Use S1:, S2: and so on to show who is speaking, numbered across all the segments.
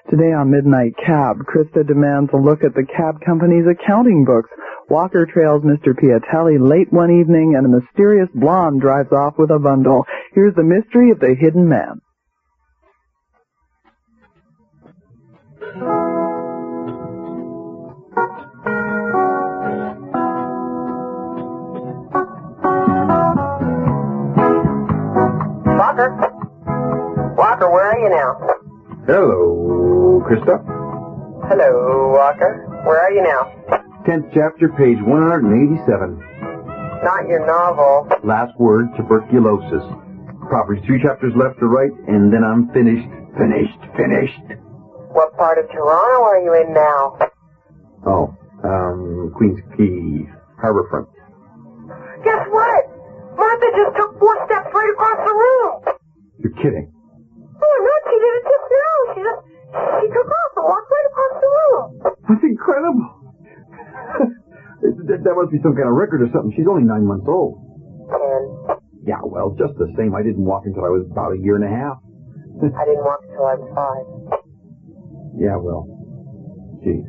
S1: Today on Midnight Cab, Krista demands a look at the cab company's accounting books. Walker trails Mr. Piatelli late one evening, and a mysterious blonde drives off with a bundle. Here's the mystery of the hidden man.
S2: Walker, where are you now?
S3: Hello, Krista.
S2: Hello, Walker. Where are you now?
S3: 10th chapter, page 187.
S2: Not your novel.
S3: Last word, tuberculosis. Probably 3 chapters left to write, and then I'm finished. Finished.
S2: What part of Toronto are you in now?
S3: Oh, Queens Quay, Harbourfront.
S2: Guess what? Martha just took 4 steps right across the room.
S3: You're kidding.
S2: Oh, no, she did it just now. She took off and walked right across the room.
S3: That's incredible. That must be some kind of record or something. She's only 9 months old.
S2: 10.
S3: Yeah, well, just the same. I didn't walk until I was about 1.5 years.
S2: I didn't walk until I was 5.
S3: Yeah, well, geez.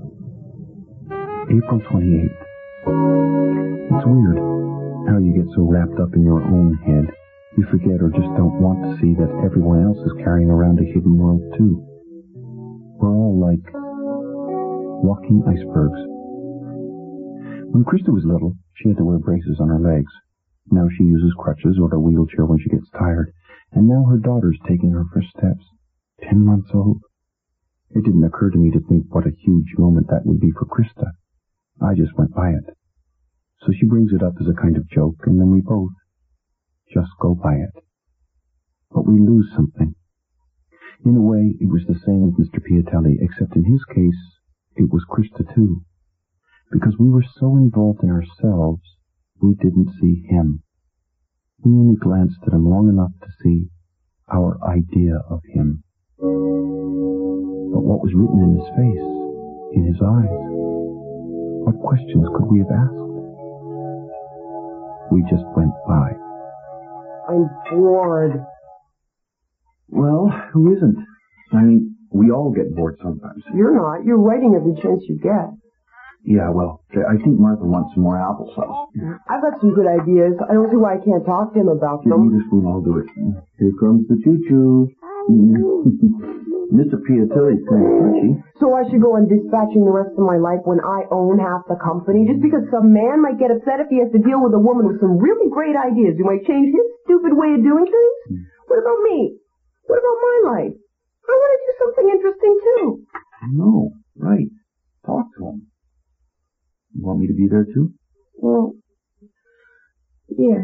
S4: April 28th. It's weird how you get so wrapped up in your own head, you forget or just don't want to see that everyone else is carrying around a hidden world too. We're all like walking icebergs. When Krista was little, she had to wear braces on her legs. Now she uses crutches or a wheelchair when she gets tired, and now her daughter's taking her first steps. 10 months old. It didn't occur to me to think what a huge moment that would be for Krista. I just went by it. So she brings it up as a kind of joke, and then we both just go by it. But we lose something. In a way, it was the same with Mr. Piatelli, except in his case, it was Krista too. Because we were so involved in ourselves, we didn't see him. We only glanced at him long enough to see our idea of him. But what was written in his face, in his eyes? What questions could we have asked? We just went by.
S2: I'm bored.
S3: Well, who isn't? I mean, we all get bored sometimes.
S2: You're not. You're writing every chance you get.
S3: Yeah, well, I think Martha wants some more applesauce.
S2: I've got some good ideas. I don't see why I can't talk to him about
S3: Give
S2: them.
S3: me the spoon, I'll do it. Here comes the choo-choo. Mr. Piatelli's kind of touchy.
S2: So I should go on dispatching the rest of my life when I own half the company, just because some man might get upset if he has to deal with a woman with some really great ideas who might change his stupid way of doing things? What about me? What about my life? I want to do something interesting, too.
S3: No, right. Talk to him. You want me to be there, too?
S2: Well, yeah.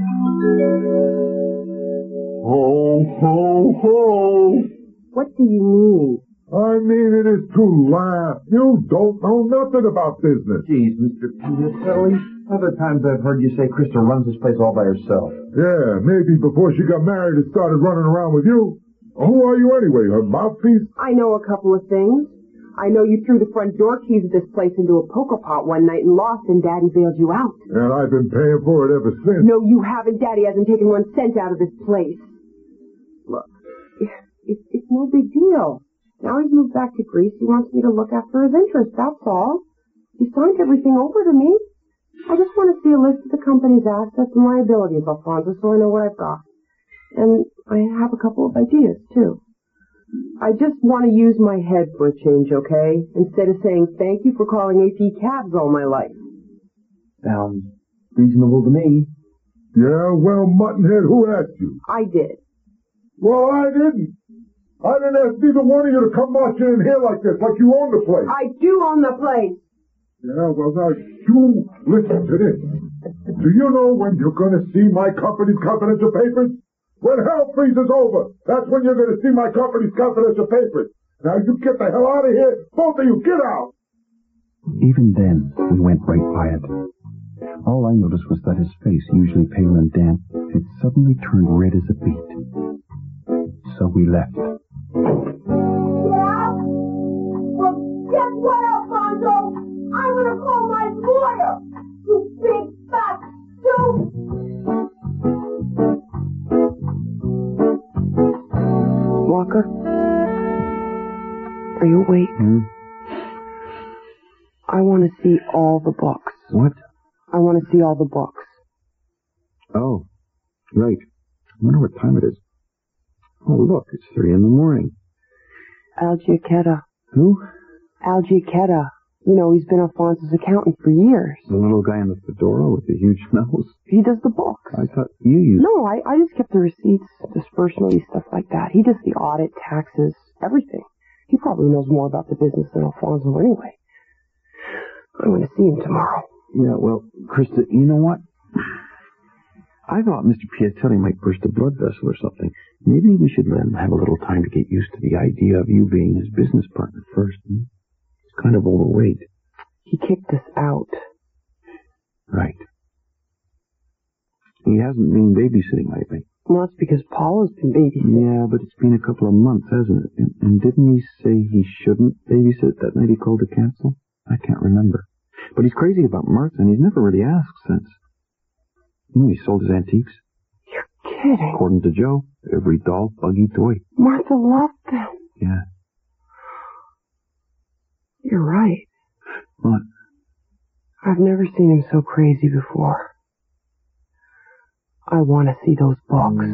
S5: Ho, ho, ho!
S2: What do you mean?
S5: I mean it is to laugh. You don't know nothing about business.
S3: Geez, Mr. Piatelli, other times I've heard you say Krista runs this place all by herself.
S5: Yeah, maybe before she got married and started running around with you. Who are you anyway, her mouthpiece?
S2: I know a couple of things. I know you threw the front door keys of this place into a poker pot one night and lost, and Daddy bailed you out.
S5: And I've been paying for it ever since.
S2: No, you haven't. Daddy hasn't taken 1 cent out of this place. Look, it's no big deal. Now he's moved back to Greece. He wants me to look after his interests, that's all. He signed everything over to me. I just want to see a list of the company's assets and liabilities, Alfonso, so I know what I've got. And I have a couple of ideas, too. I just want to use my head for a change, okay? Instead of saying thank you for calling AP cabs all my life.
S3: Sounds reasonable to me.
S5: Yeah, well, Muttonhead, who asked you?
S2: I did.
S5: Well, I didn't. I didn't ask neither one of you to come marching in here like this, like you own the place.
S2: I do own the place.
S5: Yeah, well, now, you listen to this. Do you know when you're going to see my company's confidential papers? When hell freezes over, that's when you're going to see my company's confidential papers. Now, you get the hell out of here. Both of you, get out.
S4: Even then, we went right by it. All I noticed was that his face, usually pale and damp, had suddenly turned red as a beet. So we left.
S2: Yeah? Well, guess what, Alfonso? I'm going to call my lawyer, you big fat soup. Walker, Are you awake? I want to see all the books.
S4: What?
S2: I want to see all the books.
S4: Oh, right. I wonder what time it is. Oh, look, it's 3 in the morning.
S2: Algie Aketa.
S4: Who?
S2: Algie Aketa. You know, he's been Alphonse's accountant for years.
S4: The little guy in the fedora with the huge nose.
S2: He does the books.
S4: I thought you used...
S2: No, I just kept the receipts, disbursement, stuff like that. He does the audit, taxes, everything. He probably knows more about the business than Alfonso anyway. I'm going to see him tomorrow.
S4: Yeah, well, Krista, you know what? I thought Mr. Piatelli might burst a blood vessel or something. Maybe we should let him have a little time to get used to the idea of you being his business partner first. He's kind of overweight.
S2: He kicked us out.
S4: Right. He hasn't been babysitting lately.
S2: Well, that's because Paula's been babysitting.
S4: Yeah, but it's been a couple of months, hasn't it? And didn't he say he shouldn't babysit that night he called to cancel? I can't remember. But he's crazy about Martha, and he's never really asked since. He sold his antiques.
S2: You're kidding.
S4: According to Joe, every doll, buggy, toy.
S2: Martha loved them.
S4: Yeah.
S2: You're right.
S4: What?
S2: I've never seen him so crazy before. I want to see those books.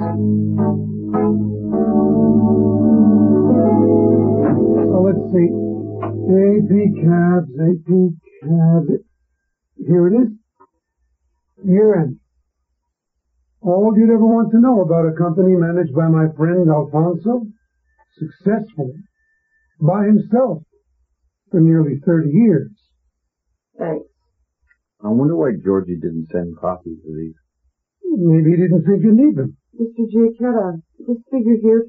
S6: So let's see. AP cabs. Here it is. Year end. All you'd ever want to know about a company managed by my friend Alfonso, successfully, by himself, for nearly 30 years.
S2: Thanks.
S3: I wonder why Georgie didn't send copies of these.
S6: Maybe he didn't think you need them.
S2: Mr. Giacchetta, this figure here,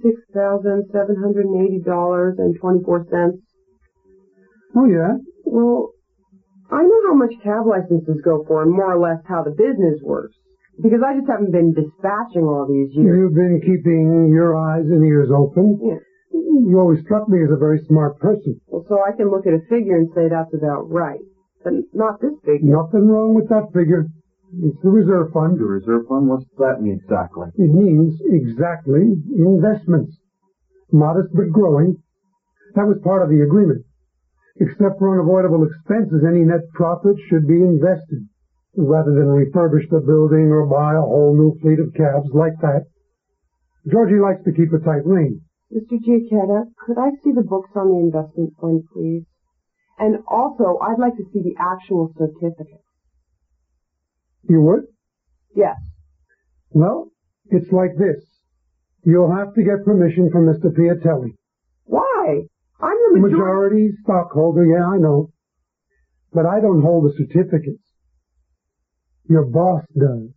S2: $56,780.24.
S6: Oh, yeah?
S2: Well, I know how much cab licenses go for and more or less how the business works. Because I just haven't been dispatching all these years.
S6: You've been keeping your eyes and ears open.
S2: Yeah.
S6: You always struck me as a very smart person.
S2: Well, so I can look at a figure and say that's about right. But not this figure.
S6: Nothing wrong with that figure. It's the reserve fund.
S3: The reserve fund? What's that mean exactly?
S6: It means exactly investments. Modest but growing. That was part of the agreement. Except for unavoidable expenses, any net profit should be invested, rather than refurbish the building or buy a whole new fleet of cabs like that. Georgie likes to keep a tight rein.
S2: Mr. Giacchetta, could I see the books on the investment fund, please? And also, I'd like to see the actual certificate.
S6: You would?
S2: Yes.
S6: Well, it's like this. You'll have to get permission from Mr. Piatelli.
S2: Why? I'm the
S6: Majority stockholder, yeah, I know. But I don't hold the certificates. Your boss does.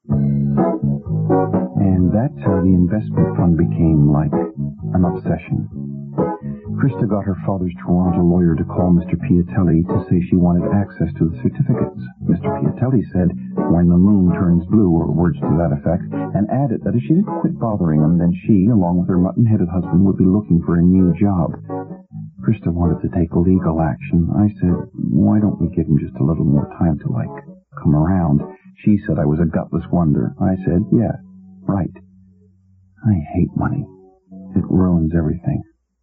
S4: And that's how the investment fund became like an obsession. Krista got her father's Toronto lawyer to call Mr. Piatelli to say she wanted access to the certificates. Mr. Piatelli said, when the moon turns blue, or words to that effect, and added that if she didn't quit bothering him, then she, along with her mutton-headed husband, would be looking for a new job. Krista wanted to take legal action. I said, why don't we give him just a little more time to, come around? She said I was a gutless wonder. I said, yeah, right. I hate money. It ruins everything.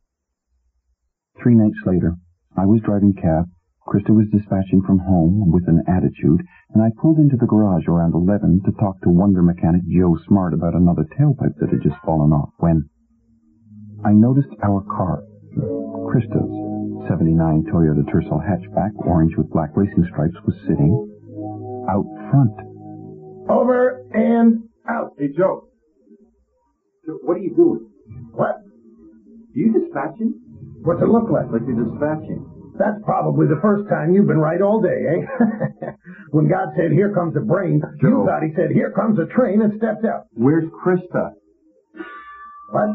S4: 3 nights later, I was driving cab. Krista was dispatching from home with an attitude, and I pulled into the garage around 11 to talk to wonder mechanic Joe Smart about another tailpipe that had just fallen off when I noticed our car, Krista's 79 Toyota Tercel hatchback, orange with black racing stripes, was sitting out front.
S5: Over and out.
S3: Hey, Joe. What are you doing?
S5: What?
S3: Are you dispatching?
S5: What's it look like?
S3: Like you're dispatching.
S5: That's probably the first time you've been right all day, eh? When God said, here comes a brain,
S3: Joe.
S5: you thought he said, here comes a train, and stepped out.
S3: Where's Krista?
S5: What?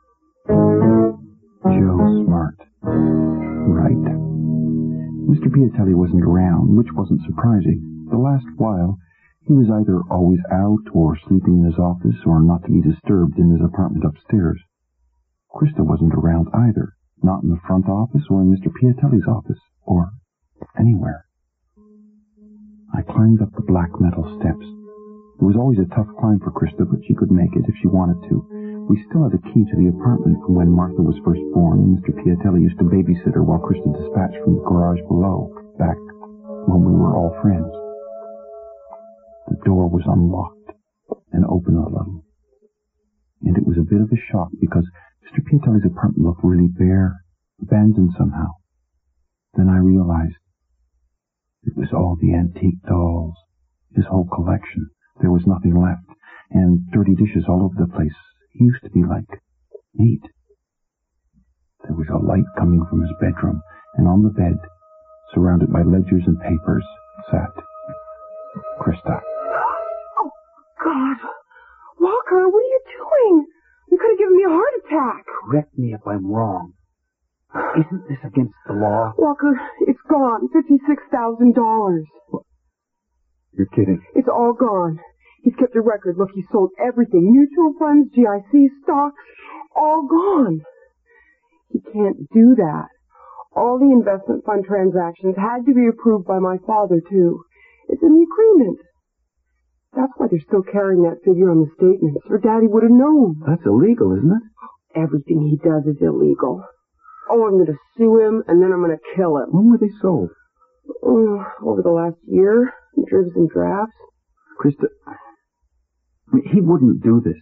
S4: Joe Smart. Right. Mr. Piatelli wasn't around, which wasn't surprising. The last while, he was either always out or sleeping in his office or not to be disturbed in his apartment upstairs. Krista wasn't around either, not in the front office or in Mr. Piatelli's office, or anywhere. I climbed up the black metal steps. It was always a tough climb for Krista, but she could make it if she wanted to. We still had the key to the apartment from when Martha was first born, and Mr. Piatelli used to babysit her while Krista dispatched from the garage below, back when we were all friends. The door was unlocked and open a little, and it was a bit of a shock because Mr. Piatelli's apartment looked really bare, abandoned somehow. Then I realized it was all the antique dolls, his whole collection. There was nothing left, and dirty dishes all over the place. He used to be like neat. There was a light coming from his bedroom, and on the bed, surrounded by ledgers and papers, sat Krista.
S2: Oh, God. Walker, what are you doing? You could have given me a heart attack.
S4: Correct me if I'm wrong. Isn't this against the law?
S2: Walker, it's gone. $56,000.
S4: You're kidding.
S2: It's all gone. He's kept a record. Look, he sold everything. Mutual funds, GIC, stocks, all gone. He can't do that. All the investment fund transactions had to be approved by my father, too. It's in the agreement. That's why they're still carrying that figure on the statements, or Daddy would have known.
S4: That's illegal, isn't it?
S2: Everything he does is illegal. Oh, I'm going to sue him, and then I'm going to kill him.
S4: When were they sold?
S2: Over the last year, in dribs and drafts.
S4: Krista, he wouldn't do this.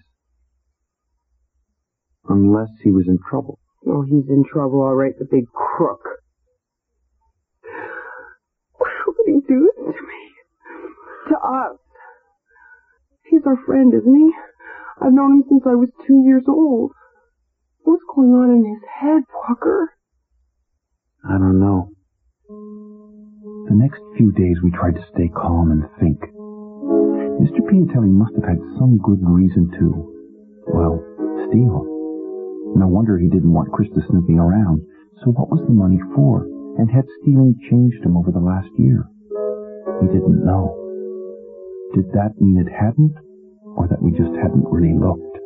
S4: Unless he was in trouble.
S2: Oh, he's in trouble, all right, the big crook. How could he do this to me? To us. He's our friend, isn't he? I've known him since I was 2 years old. What's going on in his head, Walker?
S4: I don't know. The next few days we tried to stay calm and think. Mr. Piatelli must have had some good reason to, well, steal. No wonder he didn't want Krista snooping around. So what was the money for? And had stealing changed him over the last year? We didn't know. Did that mean it hadn't? Or that we just hadn't really looked?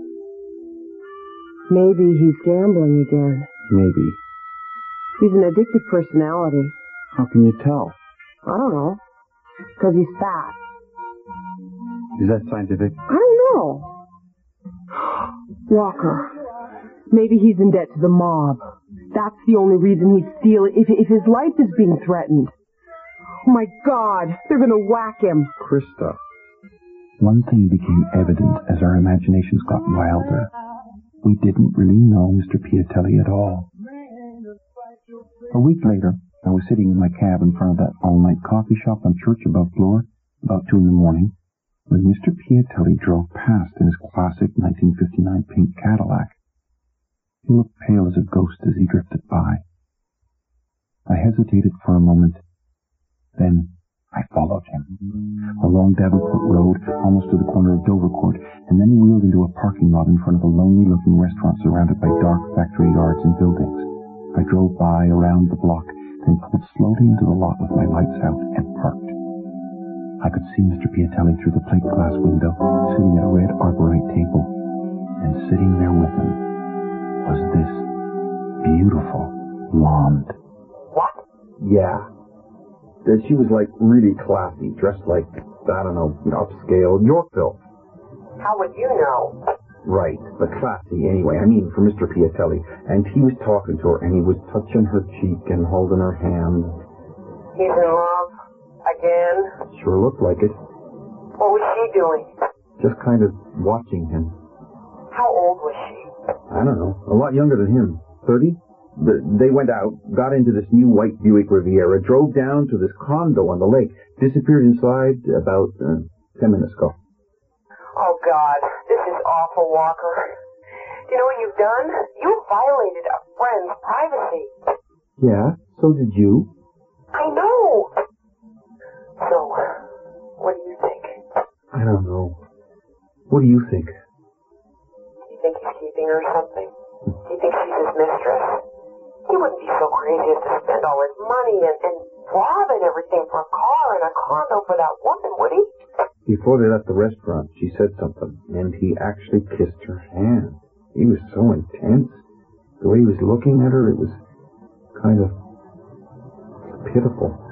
S2: Maybe he's gambling again.
S4: Maybe.
S2: He's an addictive personality.
S4: How can you tell?
S2: I don't know. Because he's fat.
S4: Is that scientific?
S2: I don't know. Walker. Maybe he's in debt to the mob. That's the only reason he'd steal if his life is being threatened. Oh my God, they're going to whack him.
S4: Krista. One thing became evident as our imaginations got wilder. We didn't really know Mr. Piatelli at all. A week later, I was sitting in my cab in front of that all-night coffee shop on Church above Bloor, about 2 a.m, when Mr. Piatelli drove past in his classic 1959 pink Cadillac. He looked pale as a ghost as he drifted by. I hesitated for a moment. Then I followed him. Along Davenport Road, almost to the corner of Dovercourt, and then he wheeled into a parking lot in front of a lonely-looking restaurant surrounded by dark factory yards and buildings. I drove by, around the block, then pulled slowly into the lot with my lights out and parked. I could see Mr. Piatelli through the plate glass window, sitting at a red arborite table. And sitting there with him was this beautiful blonde.
S3: What? Yeah. She was like really classy, dressed like, I don't know, upscale Yorkville.
S2: How would you know?
S3: Right, but classy anyway. I mean, for Mr. Piatelli. And he was talking to her, and he was touching her cheek and holding her hand.
S2: He's in love? Again?
S3: Sure looked like it.
S2: What was she doing?
S3: Just kind of watching him.
S2: How old was she?
S3: I don't know. A lot younger than him. 30? They went out, got into this new white Buick Riviera, drove down to this condo on the lake, disappeared inside about 10 minutes ago.
S2: Oh, God. This is awful, Walker. Do you know what you've done? You violated a friend's privacy.
S3: Yeah, so did you.
S2: I know. So, what do you think?
S3: I don't know. What do you think?
S2: Do you think he's keeping her or something? Do you think she's his mistress? He wouldn't be so crazy as to spend all his money and rob and everything for a car and a condo for that woman, would he?
S3: Before they left the restaurant, she said something, and he actually kissed her hand. He was so intense. The way he was looking at her, it was kind of pitiful.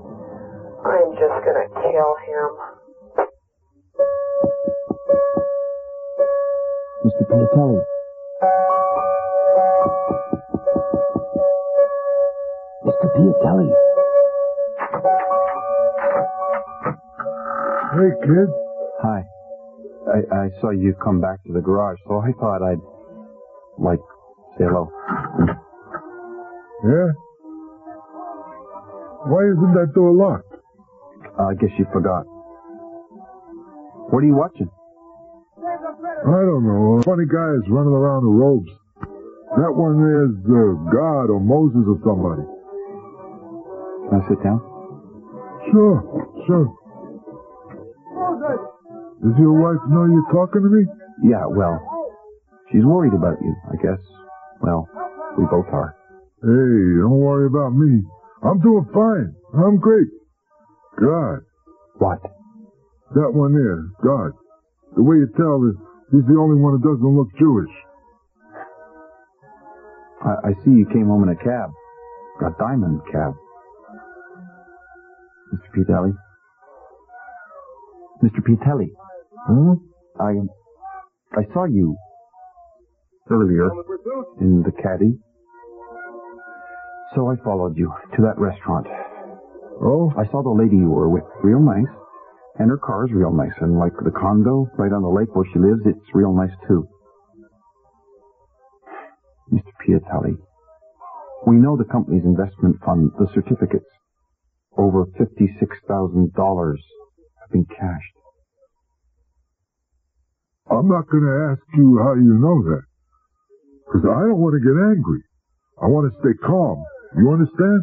S2: I'm just gonna kill him.
S4: Mr. Piatelli. Mr. Piatelli.
S5: Hey, kid.
S3: Hi. I saw you come back to the garage, so I thought I'd, say hello.
S5: Yeah? Why isn't that door locked?
S3: I guess you forgot. What are you watching?
S5: I don't know. Funny guys running around in robes. That one there's God or Moses or somebody.
S3: Can I sit down?
S5: Sure. Does your wife know you're talking to me?
S3: Yeah, well, she's worried about you, I guess. Well, we both are.
S5: Hey, don't worry about me. I'm doing fine. I'm great. God.
S3: What?
S5: That one there, God. The way you tell is he's the only one who doesn't look Jewish.
S3: I see you came home in a cab. A diamond cab. Mr. Piatelli? Mr. Piatelli?
S5: Huh?
S3: I saw you earlier in the caddy. So I followed you to that restaurant.
S5: Oh?
S3: I saw the lady you were with. Real nice. And her car's real nice. And like the condo right on the lake where she lives, it's real nice too. Mr. Piatelli, we know the company's investment fund, the certificates, over $56,000 have been cashed.
S5: I'm not going to ask you how you know that. Because I don't want to get angry. I want to stay calm. You understand?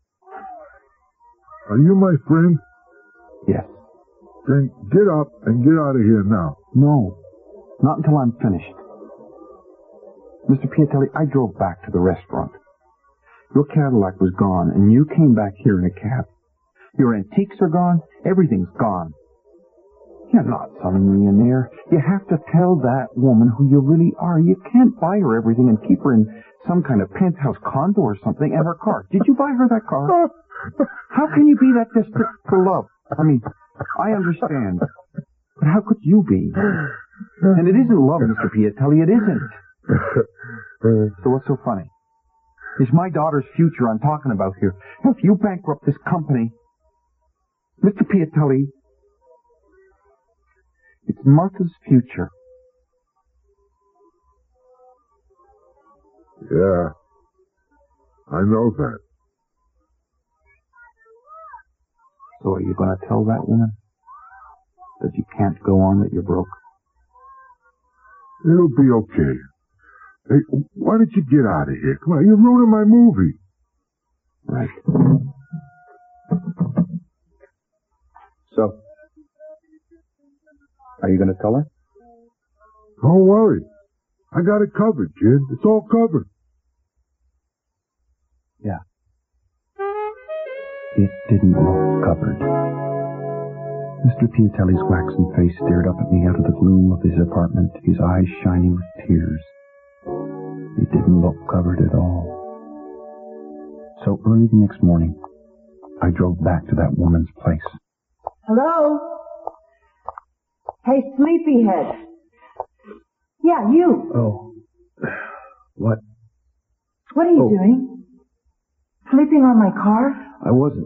S5: Are you my friend?
S3: Yes.
S5: Then get up and get out of here now.
S3: No, not until I'm finished. Mr. Piatelli, I drove back to the restaurant. Your Cadillac was gone, and you came back here in a cab. Your antiques are gone. Everything's gone. You're not some millionaire. You have to tell that woman who you really are. You can't buy her everything and keep her in some kind of penthouse condo or something, and her car. Did you buy her that car? How can you be that desperate for love? I mean, I understand. But how could you be? And it isn't love, Mr. Piatelli. It isn't. So what's so funny? It's my daughter's future I'm talking about here. If you bankrupt this company, Mr. Piatelli, it's Martha's future.
S5: Yeah, I know that.
S3: So are you going to tell that woman that you can't go on, that you're broke?
S5: It'll be okay. Hey, why don't you get out of here? Come on, you're ruining my movie.
S3: Right. So, are you going to tell her?
S5: Don't worry. I got it covered, kid. It's all covered.
S3: Yeah. It didn't look covered. Mr. Piatelli's waxen face stared up at me out of the gloom of his apartment, his eyes shining with tears. It didn't look covered at all. So early the next morning, I drove back to that woman's place.
S2: Hello? Hey, sleepyhead. Yeah, you.
S3: Oh. What?
S2: What are you doing? Sleeping on my car?
S3: I wasn't.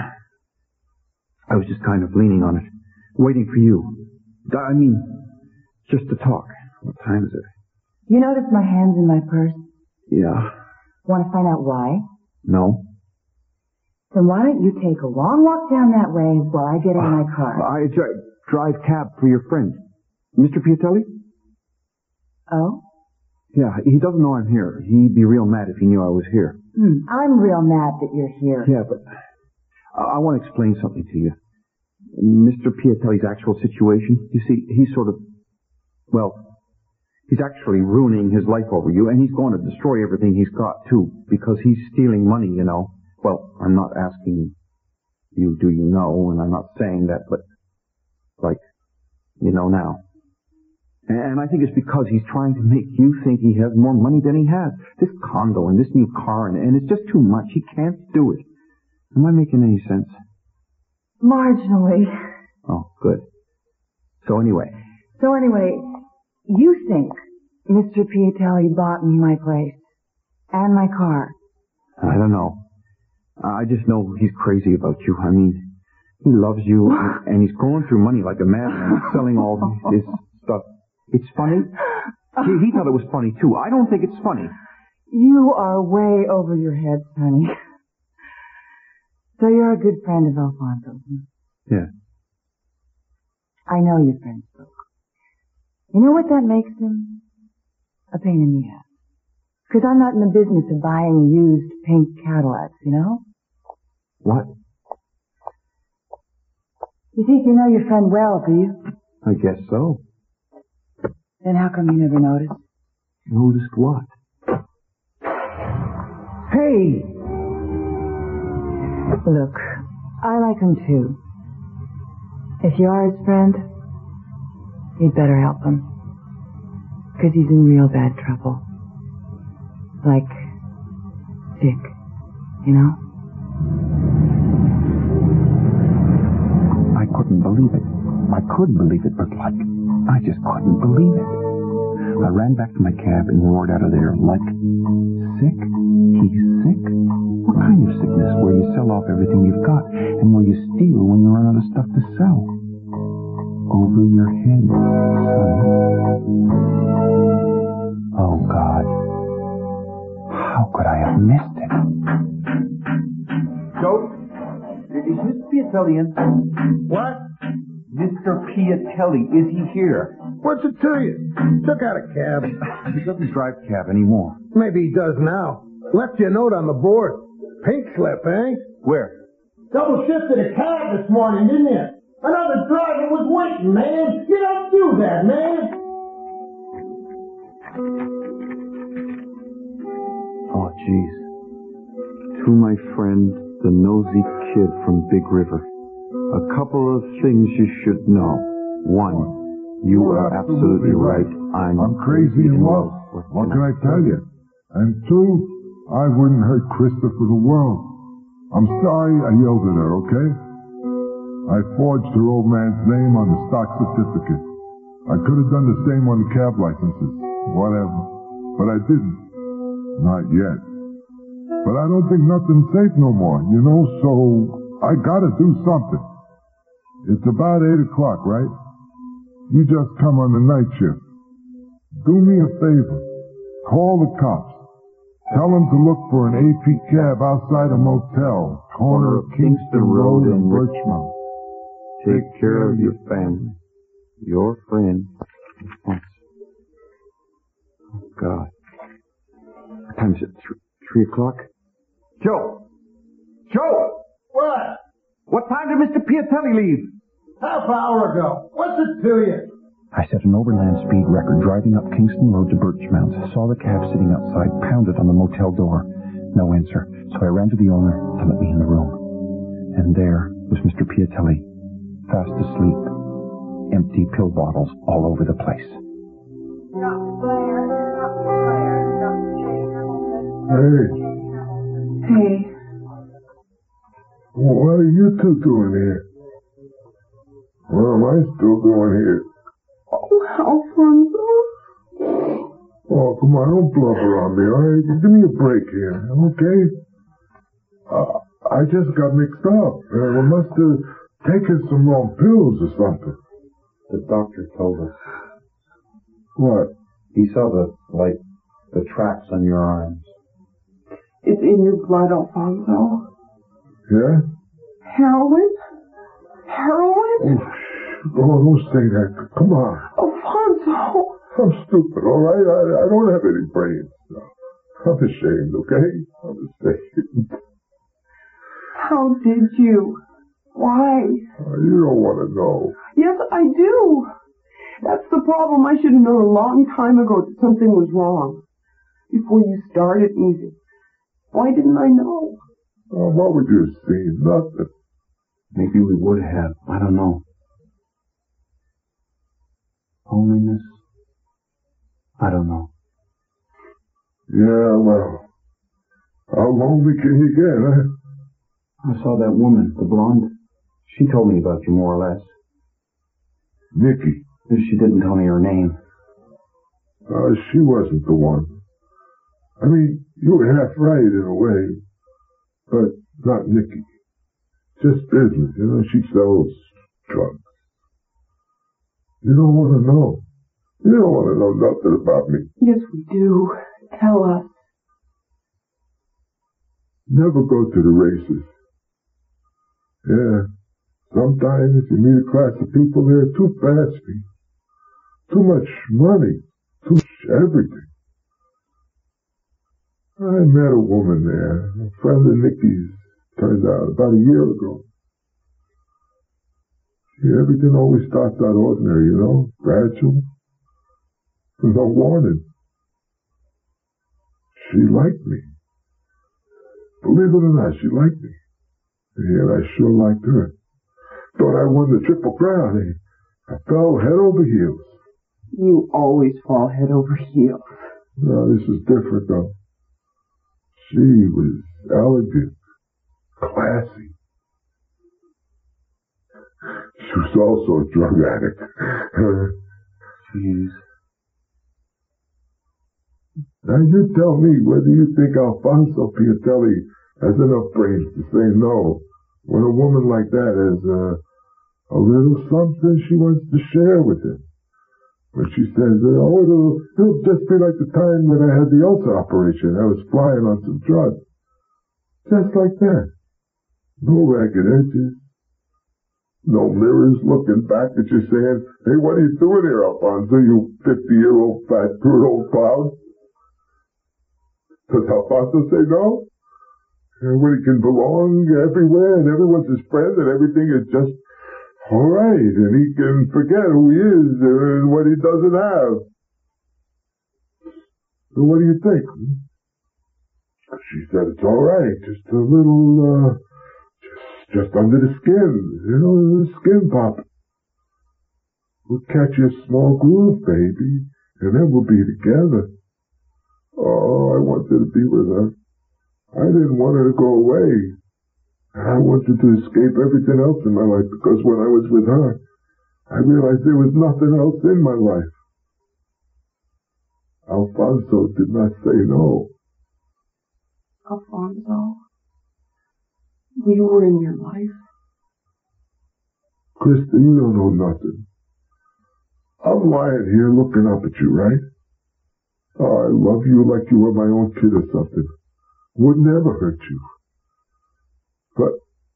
S3: I was just kind of leaning on it, waiting for you. I mean, just to talk. What time is it?
S2: You notice my hand's in my purse?
S3: Yeah.
S2: Want to find out why?
S3: No.
S2: Then why don't you take a long walk down that way while I get in my car?
S3: I drive cab for your friend. Mr. Piatelli?
S2: Oh?
S3: Yeah, he doesn't know I'm here. He'd be real mad if he knew I was here.
S2: I'm real mad that you're here.
S3: Yeah, but I want to explain something to you. Mr. Piatelli's actual situation, you see, he's sort of, well, he's actually ruining his life over you, and he's going to destroy everything he's got, too, because he's stealing money, you know. Well, I'm not asking you, do you know, and I'm not saying that, but, like, you know now. And I think it's because he's trying to make you think he has more money than he has. This condo and this new car, and it's just too much. He can't do it. Am I making any sense?
S2: Marginally.
S3: Oh, good. So anyway,
S2: you think
S7: Mr. Piatelli bought me my place. And my car.
S4: I don't know. I just know he's crazy about you. I mean, he loves you, and he's going through money like a madman, selling all this stuff. It's funny? He thought it was funny, too. I don't think it's funny.
S7: You are way over your head, Sonny. So you're a good friend of Alfonso's.
S4: Yeah.
S7: I know your friend spoke. You know what that makes him? A pain in the ass. Because I'm not in the business of buying used pink Cadillacs, you know?
S4: What?
S7: You think you know your friend well, do you?
S4: I guess so.
S7: Then how come you never noticed?
S4: Noticed what? Hey!
S7: Look, I like him too. If you are his friend, you'd better help him. Because he's in real bad trouble. Like, sick, you know?
S4: I couldn't believe it. I could believe it, but I just couldn't believe it. I ran back to my cab and roared out of there, like, sick? He's sick? What kind of sickness? Where you sell off everything you've got, and where you steal when you run out of stuff to sell? Over your head, son. Oh, God. How could I have missed it?
S3: Joe? Is Mr. Piatelli in?
S5: What?
S3: Mr. Piatelli, is he here?
S5: What's it to you? Took out a cab.
S4: He doesn't drive cab anymore.
S5: Maybe he does now. Left you a note on the board. Pink slip, eh?
S3: Where?
S5: Double shifted a cab this morning, didn't you? Another driver was waiting, man. You don't do that, man.
S4: Oh, jeez. To my friend, the nosy kid from Big River. A couple of things you should know. One, you are absolutely right. I'm
S5: crazy in love. What can I tell you? And two, I wouldn't hurt Krista for the world. I'm sorry I yelled at her, okay? I forged her old man's name on the stock certificate. I could have done the same on the cab licenses. Whatever. But I didn't. Not yet. But I don't think nothing's safe no more, you know, so I gotta do something. It's about 8 o'clock, right? You just come on the night shift. Do me a favor. Call the cops. Tell them to look for an AP cab outside a motel, corner of Kingston Road and Birchmount.
S4: Take care of your family. Your friend. Oh, God. What time is it? 3 o'clock?
S3: Joe! Joe!
S5: What?
S3: What time did Mr. Piatelli leave?
S5: Half hour ago. What's it to you?
S4: I set an overland speed record driving up Kingston Road to Birchmount. Saw the cab sitting outside, pounded on the motel door. No answer. So I ran to the owner to let me in the room. And there was Mr. Piatelli, fast asleep. Empty pill bottles all over the place.
S5: Hey.
S7: Hey.
S5: What are you two doing here? What am I still doing here?
S2: Oh, Alfonso.
S5: Oh, come on, don't blubber on me, all right? Give me a break here, okay? I just got mixed up. We must have taken some wrong pills or something.
S3: The doctor told us.
S5: What?
S3: He saw the tracks on your arms.
S2: It's in your blood, Alfonso.
S5: Yeah?
S2: Heroin? Heroin?
S5: Oh, don't say that. Come on.
S2: Alfonso!
S5: I'm stupid, all right? I don't have any brains. I'm ashamed, okay? I'm ashamed.
S2: How did you? Why?
S5: You don't want to know.
S2: Yes, I do. That's the problem. I should have known a long time ago that something was wrong. Before you started music. Why didn't I know?
S5: What would you have seen? Nothing.
S3: Maybe we would have. I don't know. Loneliness? I don't know.
S5: Yeah, well, how lonely can you get, huh?
S3: I saw that woman, the blonde. She told me about you, more or less.
S5: Nikki.
S3: She didn't tell me her name.
S5: She wasn't the one. I mean, you were half right in a way, but not Nicky. Just business, you know, she sells drugs. You don't want to know. You don't want to know nothing about me.
S2: Yes, we do. Tell us.
S5: Never go to the races. Yeah, sometimes you meet a class of people there too fast for you. Too much money, too much everything. I met a woman there, a friend of Nicky's, turned out, about a year ago. See, everything always starts out ordinary, you know, gradual. No warning. She liked me. Believe it or not, she liked me. And I sure liked her. Thought I won the Triple Crown. I fell head over heels.
S2: You always fall head over heels.
S5: No, this is different, though. She was elegant, classy. She was also a drug addict.
S3: Jeez.
S5: Now you tell me whether you think Alfonso Piatelli has enough brains to say no when a woman like that has a little something she wants to share with him. When she says, it'll just be like the time when I had the ulcer operation. I was flying on some drugs. Just like that. No ragged edges. No mirrors looking back at you saying, hey, what are you doing here, Alfonso, you 50-year-old fat, crude old clown? Does Alfonso say no? When he can belong everywhere and everyone's his friend and everything is just all right, and he can forget who he is and what he doesn't have. So what do you think? She said it's all right, just a little, just under the skin, you know, the skin pop. We'll catch you a small groove, baby, and then we'll be together. Oh, I wanted to be with her. I didn't want her to go away. I wanted to escape everything else in my life because when I was with her, I realized there was nothing else in my life. Alfonso did not say no.
S2: Alfonso, we were in your life.
S5: Krista, you don't know nothing. I'm lying here looking up at you, right? Oh, I love you like you were my own kid or something. Would never hurt you. But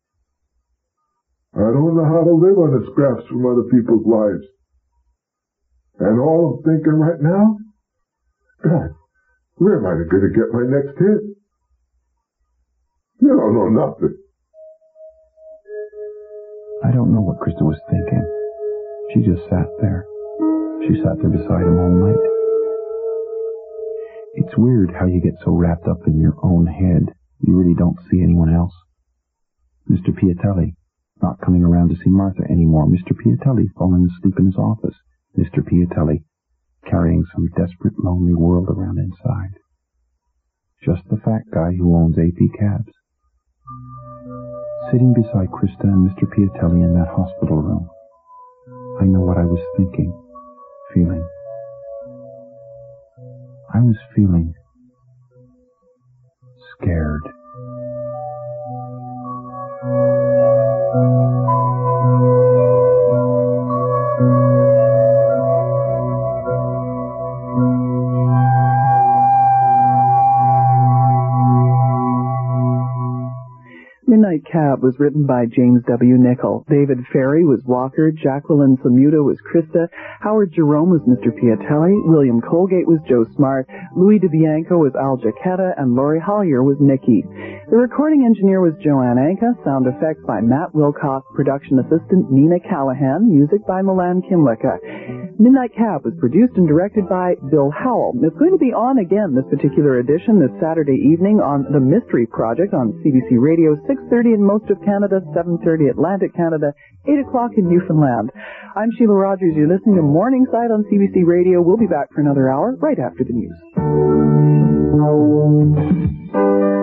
S5: I don't know how to live on the scraps from other people's lives. And all I'm thinking right now, God, where am I going to get my next hit? You don't know nothing.
S4: I don't know what Krista was thinking. She just sat there. She sat there beside him all night. It's weird how you get so wrapped up in your own head, you really don't see anyone else. Mr. Piatelli, not coming around to see Martha anymore. Mr. Piatelli falling asleep in his office. Mr. Piatelli carrying some desperate, lonely world around inside. Just the fat guy who owns AP Cabs. Sitting beside Krista and Mr. Piatelli in that hospital room, I know what I was thinking, feeling. I was feeling scared.
S1: Midnight Cab was written by James W. Nichol. David Ferry was Walker. Jacqueline Samuda was Krista. Howard Jerome was Mr. Piatelli. William Colgate was Joe Smart. Louis DeBianco was Al Jaquetta. And Laurie Hollier was Nikki. The recording engineer was Joanne Anka. Sound effects by Matt Wilcox. Production assistant Nina Callahan. Music by Milan Kimlicka. Midnight Cab was produced and directed by Bill Howell. It's going to be on again, this particular edition, this Saturday evening on The Mystery Project on CBC Radio, 6:30 in most of Canada, 7:30 Atlantic Canada, 8 o'clock in Newfoundland. I'm Sheila Rogers. You're listening to Morningside on CBC Radio. We'll be back for another hour right after the news.